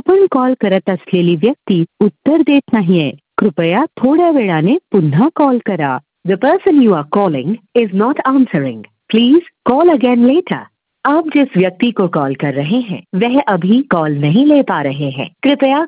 आपण कॉल करत असलेली व्यक्ती उत्तर देत नाहीये. कृपया थोड्या वेळाने पुन्हा कॉल करा. The person you are calling is not answering. Please call again later. आप जिस व्यक्ति को कॉल कर रहे हैं वह अभी कॉल नहीं ले पा रहे हैं. कृपया